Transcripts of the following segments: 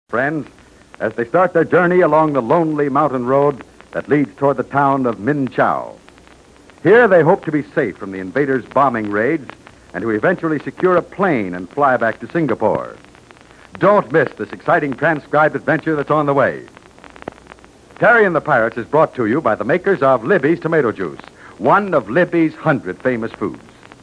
friends, as they start their journey along the lonely mountain road that leads toward the town of Min Chau. Here they hope to be safe from the invaders' bombing raids and to eventually secure a plane and fly back to Singapore. Don't miss this exciting transcribed adventure that's on the way. Terry and the Pirates is brought to you by the makers of Libby's Tomato Juice, one of Libby's 100 famous foods.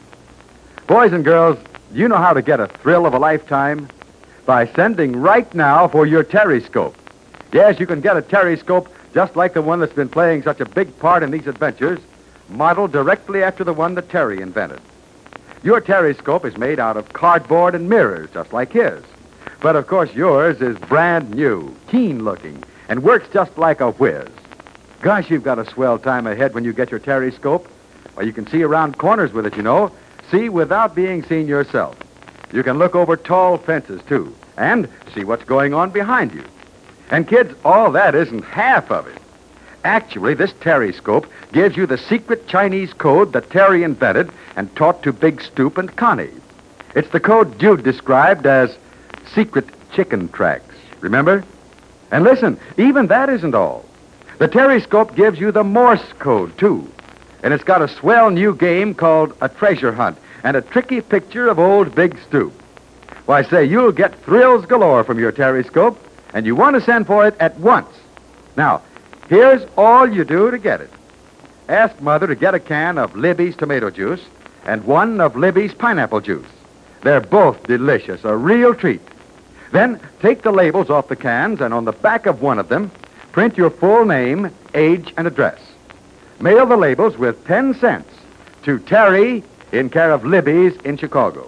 Boys and girls, do you know how to get a thrill of a lifetime? By sending right now for your Terryscope. Yes, you can get a Terryscope just like the one that's been playing such a big part in these adventures, modeled directly after the one that Terry invented. Your Terryscope is made out of cardboard and mirrors, just like his. But, of course, yours is brand new, keen-looking, and works just like a whiz. Gosh, you've got a swell time ahead when you get your Terryscope. Well, you can see around corners with it, you know. See without being seen yourself. You can look over tall fences, too, and see what's going on behind you. And, kids, all that isn't half of it. Actually, this Terryscope gives you the secret Chinese code that Terry invented and taught to Big Stoop and Connie. It's the code Jude described as secret chicken tracks. Remember? And listen, even that isn't all. The Terryscope gives you the Morse code, too. And it's got a swell new game called a treasure hunt and a tricky picture of old Big Stoop. Why, say, you'll get thrills galore from your Terryscope, and you want to send for it at once. Now, here's all you do to get it. Ask Mother to get a can of Libby's tomato juice and one of Libby's pineapple juice. They're both delicious, a real treat. Then take the labels off the cans, and on the back of one of them, print your full name, age, and address. Mail the labels with 10 cents to Terry in care of Libby's in Chicago.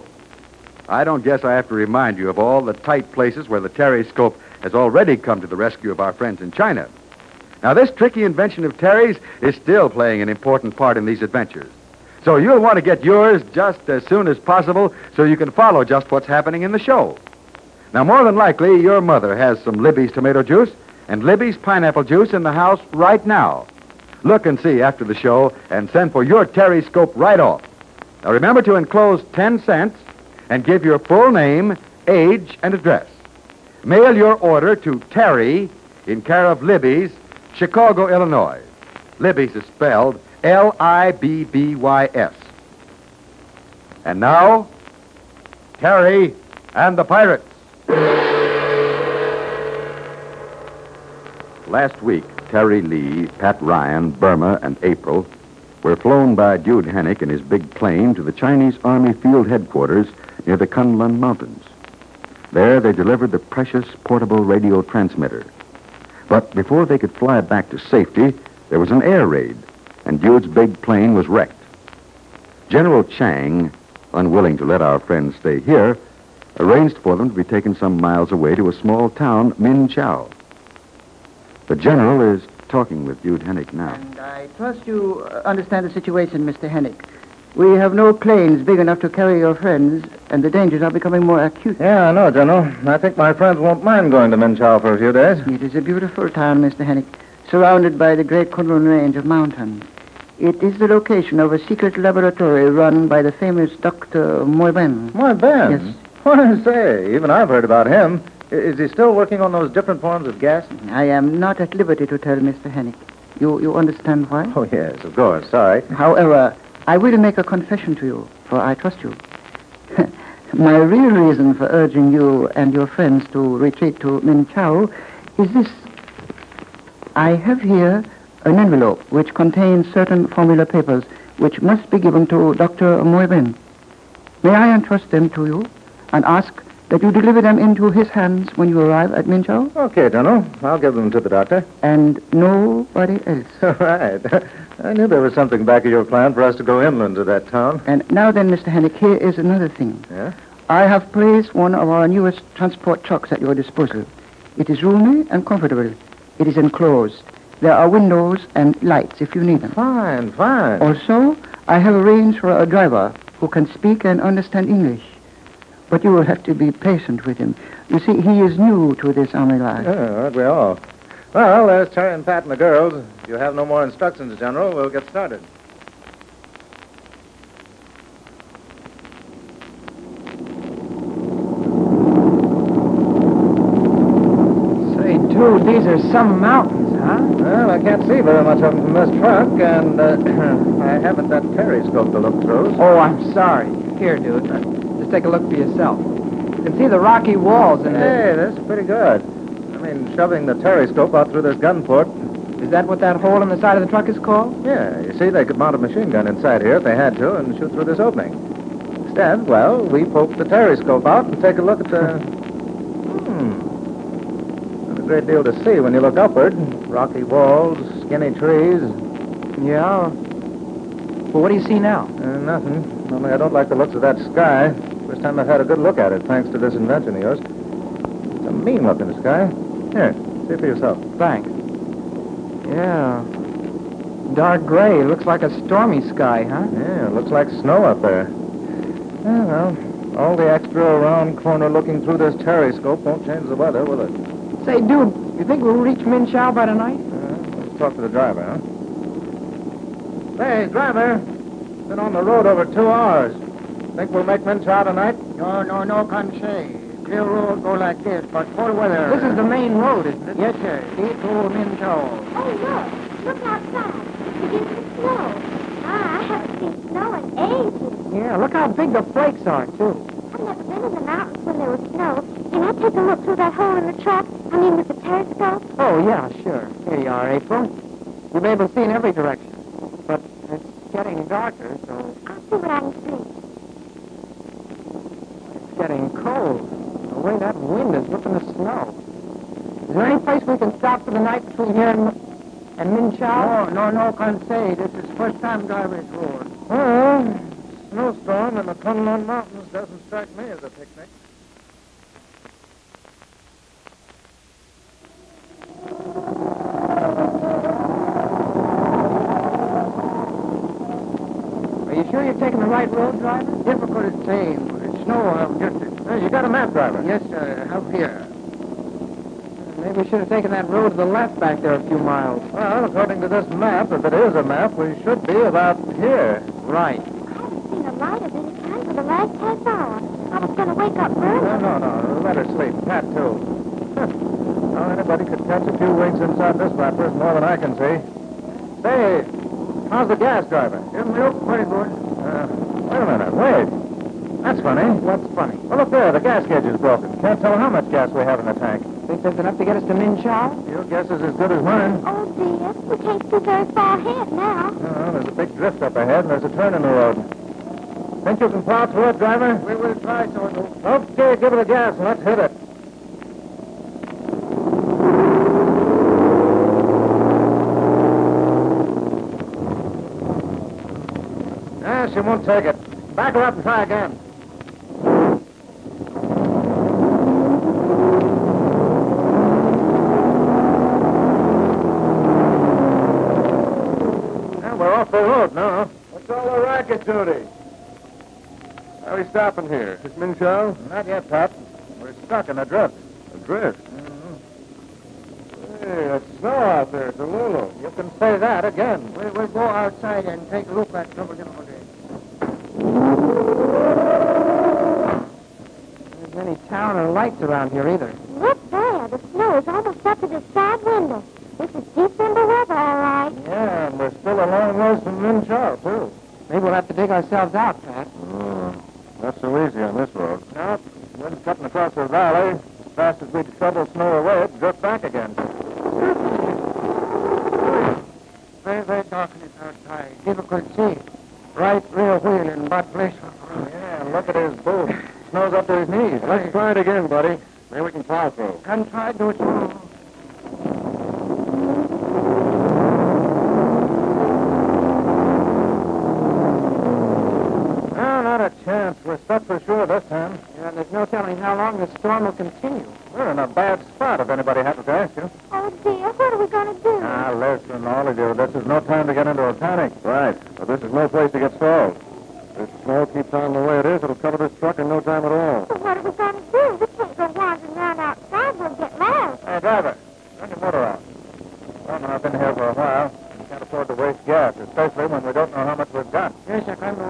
I don't guess I have to remind you of all the tight places where the Terryscope has already come to the rescue of our friends in China. Now, this tricky invention of Terry's is still playing an important part in these adventures. So you'll want to get yours just as soon as possible so you can follow just what's happening in the show. Now, more than likely, your mother has some Libby's tomato juice and Libby's pineapple juice in the house right now. Look and see after the show and send for your Terryscope right off. Now, remember to enclose 10 cents and give your full name, age, and address. Mail your order to Terry in care of Libby's, Chicago, Illinois. Libby's is spelled Libbys. And now, Terry and the Pirates. Last week, Terry Lee, Pat Ryan, Burma, and April were flown by Jude Hennick in his big plane to the Chinese Army Field Headquarters near the Kunlun Mountains. There, they delivered the precious portable radio transmitter. But before they could fly back to safety, there was an air raid, and Jude's big plane was wrecked. General Chang, unwilling to let our friends stay here, arranged for them to be taken some miles away to a small town, Min Chau. The general is talking with Jude Hennick now. And I trust you understand the situation, Mr. Hennick. We have no planes big enough to carry your friends, and the dangers are becoming more acute. Yeah, I know, General. I think my friends won't mind going to Min Chau for a few days. It is a beautiful town, Mr. Hennick, surrounded by the great Kunlun range of mountains. It is the location of a secret laboratory run by the famous Dr. Moyben. Moyben? Yes. Why, say, even I've heard about him. Is he still working on those different forms of gas? I am not at liberty to tell Mr. Hennick. You understand why? Oh, yes, of course. Sorry. However, I will make a confession to you, for I trust you. My real reason for urging you and your friends to retreat to Min Chau is this. I have here an envelope which contains certain formula papers which must be given to Dr. Moyben. May I entrust them to you and ask that you deliver them into his hands when you arrive at Min Chau? Okay, General. I'll give them to the doctor. And nobody else. All right. I knew there was something back of your plan for us to go inland to that town. And now then, Mr. Hennick, here is another thing. Yeah? I have placed one of our newest transport trucks at your disposal. It is roomy and comfortable. It is enclosed. There are windows and lights if you need them. Fine, fine. Also, I have arranged for a driver who can speak and understand English. But you will have to be patient with him. You see, he is new to this army life. Aren't we all? Well, there's Terry and Pat and the girls. If you have no more instructions, General, we'll get started. Dude, these are some mountains, huh? Well, I can't see very much of them from this truck, and I haven't that periscope to look through. Oh, I'm sorry. Here, dude. Just take a look for yourself. You can see the rocky walls and Hey, that's pretty good. I mean, shoving the periscope out through this gun port. Is that what that hole in the side of the truck is called? Yeah, you see, they could mount a machine gun inside here if they had to and shoot through this opening. Instead, well, we poke the periscope out and take a look at the... Not a great deal to see when you look upward. Rocky walls, skinny trees. Yeah. Well, what do you see now? Nothing. Only I don't like the looks of that sky. First time I've had a good look at it, thanks to this invention of yours. It's a mean-looking sky. Here, see for yourself. Thanks. Yeah. Dark gray. Looks like a stormy sky, huh? Yeah, it looks like snow up there. Yeah, well, all the extra around corner looking through this periscope won't change the weather, will it? Say, dude, you think we'll reach Min Chow by tonight? Let's talk to the driver, huh? Hey, driver. Been on the road over 2 hours. Think we'll make Min Chow tonight? No, can't say. Clear road go like this, but cold weather. This is the main road, isn't it? Yes, sir. See to Min Chow. Oh, look outside. It's beginning to snow. I haven't seen snow in ages. Yeah, look how big the flakes are, too. I've never been in the mountains when there was snow. Can I take a look through that hole in the truck? I mean, with the periscope? Oh, yeah, sure. Here you are, April. You'll be able to see in every direction. But it's getting darker, so I'll see what I can see. it's getting cold. The way that wind is whipping the snow. Is there any place we can stop for the night between here and Min Chow? No, can't say. This is first time driving this road. Well, snowstorm in the Kunlun Mountains doesn't strike me as a picnic. Are you sure you're taking the right road, driver? Difficult to say. It's snow. Hey, you got a map, driver? Yes, sir. I have here. Maybe we should have taken that road to the left back there a few miles. Well, according to this map, if it is a map, we should be about here. Right. I haven't seen a light of any kind for the last half hour. I was going to wake up early. No. Let her sleep. Pat, too. Well, anybody could catch a few winks inside this wrapper is more than I can see. Say, how's the gas, driver? It look pretty good. Wait a minute. Wait. That's funny. What's funny? Well, look there. The gas gauge is broken. Can't tell how much gas we have in the tank. Think there's enough to get us to Min Chow? Your guess is as good as mine. Oh, dear. We can't see very far ahead now. Well, there's a big drift up ahead, and there's a turn in the road. Think you can plow through it, driver? We will try to. Okay, give it a gas and let's hit it. She won't take it. Back her up and try again. Well, we're off the road now. What's all the racket, Judy? How are we stopping here? Is Min Chow? Not yet, Pop. We're stuck in a drift. A drift? Mm-hmm. Hey, it's snow out there. It's a Lulu. You can say that again. We'll go outside and take a look at trouble difficulty. There's many town or lights around here either. Look there. The snow is almost up to the side window. This is December weather, all right. Yeah, and we're still a long ways from Min Chow, too. Maybe we'll have to dig ourselves out, Pat. Not so easy on this road. No, wind's cutting across the valley. As fast as we shovel snow away, it drift back again. Very, very darkness outside. Difficult to see. Right rear wheel in bad place. Yeah, and look at his boot. Snow's up to his knees. Let's try it again, buddy. Maybe we can plow through. Can try to do it. No, not a chance. We're stuck for sure this time. Yeah, there's no telling how long the storm will continue. We're in a bad spot if anybody happens to ask you. Oh, dear. What are we going to do? Ah, listen, all of you. This is no time to get into a panic. Right. But this is no place to get stalled. If snow keeps on the way it is, it'll cover this truck in no time at all. So what are we going to do? We can't go wandering around outside. We'll get lost. Hey, driver, turn your motor off. Well, I've been here for a while. We can't afford to waste gas, especially when we don't know how much we've got. Yes, I can do.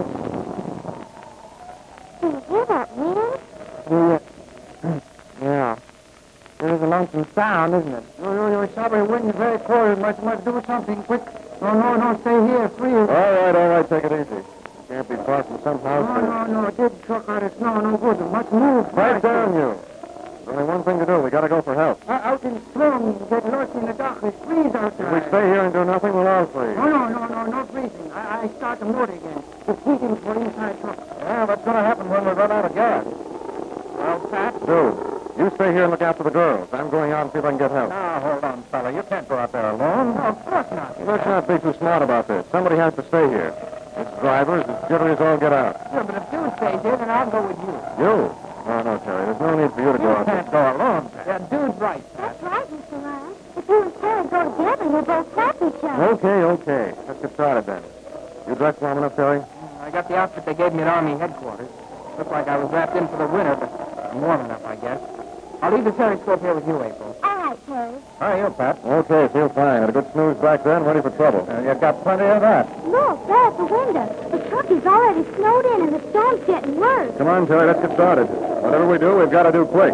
Do you hear that wind? Yeah. It is a lonesome sound, isn't it? Your shabby wind very cold. Must do something quick. No, stay here, free. All right, take it easy. Can't be far from some house. No, dig truck out of snow, no good. Must move. Right down, you. There's only one thing to do. We gotta go for help. Out in storm, get lost in the darkness, freeze outside. If we stay here and do nothing, we'll all freeze. No freezing. I start the motor again. Just heating for inside truck. Yeah, that's gonna happen when we run out of gas. Well, Pat? Dude, you stay here and look after the girls. I'm going out and see if I can get help. Now, hold on, fella. You can't go out there alone. No, of course not. Let's not be too smart about this. Somebody has to stay here. It's drivers. It's jittery as all get out. Sure, but if Dude stays here, then I'll go with you. You? No, Terry. There's no need for you to go out there. Go alone, Pat. Yeah, Dude's right, Pat. That's right, Mr. Ryan. If you and Terry go together, you'll both help each other. Okay. Let's get started then. You dressed warm enough, Terry? I got the outfit they gave me at Army headquarters. Looked like I was wrapped in for the winter, but I'm warm enough, I guess. I'll leave the periscope here with you, April. All right, Terry. How are you, Pat? Okay, feel fine. Had a good snooze back then, ready for trouble. You've got plenty of that. Look, there at the window. The truck is already snowed in and the storm's getting worse. Come on, Terry, let's get started. Whatever we do, we've got to do quick.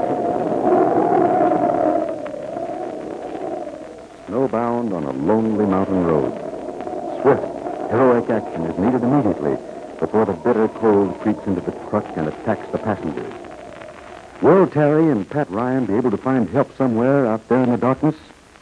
Snowbound on a lonely mountain road. Swift, heroic action is needed immediately before the bitter cold creeps into the truck and attacks the passengers. Will Terry and Pat Ryan be able to find help somewhere out there in the darkness?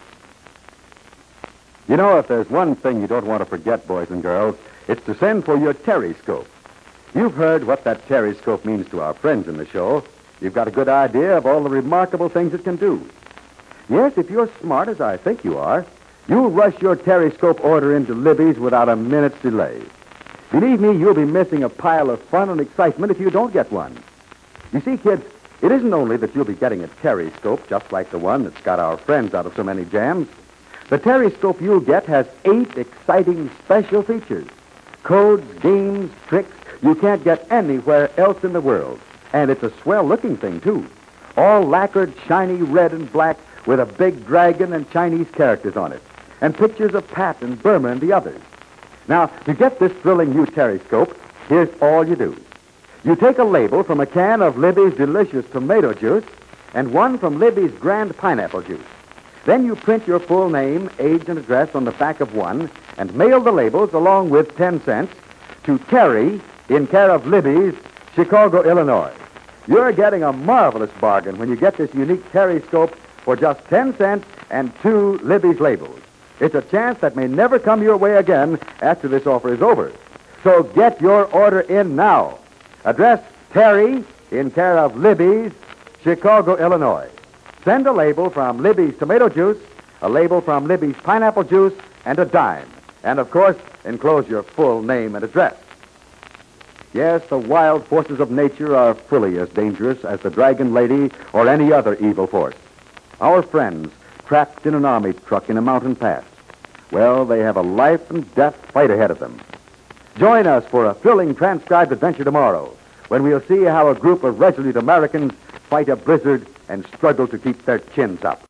You know, if there's one thing you don't want to forget, boys and girls, it's to send for your Terryscope. You've heard what that Terryscope means to our friends in the show. You've got a good idea of all the remarkable things it can do. Yes, if you're smart, as I think you are, you'll rush your Terryscope order into Libby's without a minute's delay. Believe me, you'll be missing a pile of fun and excitement if you don't get one. You see, kids, it isn't only that you'll be getting a Terryscope just like the one that's got our friends out of so many jams. The Terryscope you'll get has 8 exciting special features. Codes, games, tricks you can't get anywhere else in the world. And it's a swell-looking thing, too. All lacquered, shiny red and black with a big dragon and Chinese characters on it. And pictures of Pat and Burma and the others. Now, to get this thrilling new Terryscope, here's all you do. You take a label from a can of Libby's delicious tomato juice and one from Libby's grand pineapple juice. Then you print your full name, age, and address on the back of one and mail the labels along with 10 cents to Terry in care of Libby's, Chicago, Illinois. You're getting a marvelous bargain when you get this unique Terryscope for just 10 cents and 2 Libby's labels. It's a chance that may never come your way again after this offer is over. So get your order in now. Address Terry in care of Libby's, Chicago, Illinois. Send a label from Libby's tomato juice, a label from Libby's pineapple juice, and a dime. And, of course, enclose your full name and address. Yes, the wild forces of nature are fully as dangerous as the Dragon Lady or any other evil force. Our friends, trapped in an army truck in a mountain pass, well, they have a life and death fight ahead of them. Join us for a thrilling transcribed adventure tomorrow when we'll see how a group of resolute Americans fight a blizzard and struggle to keep their chins up.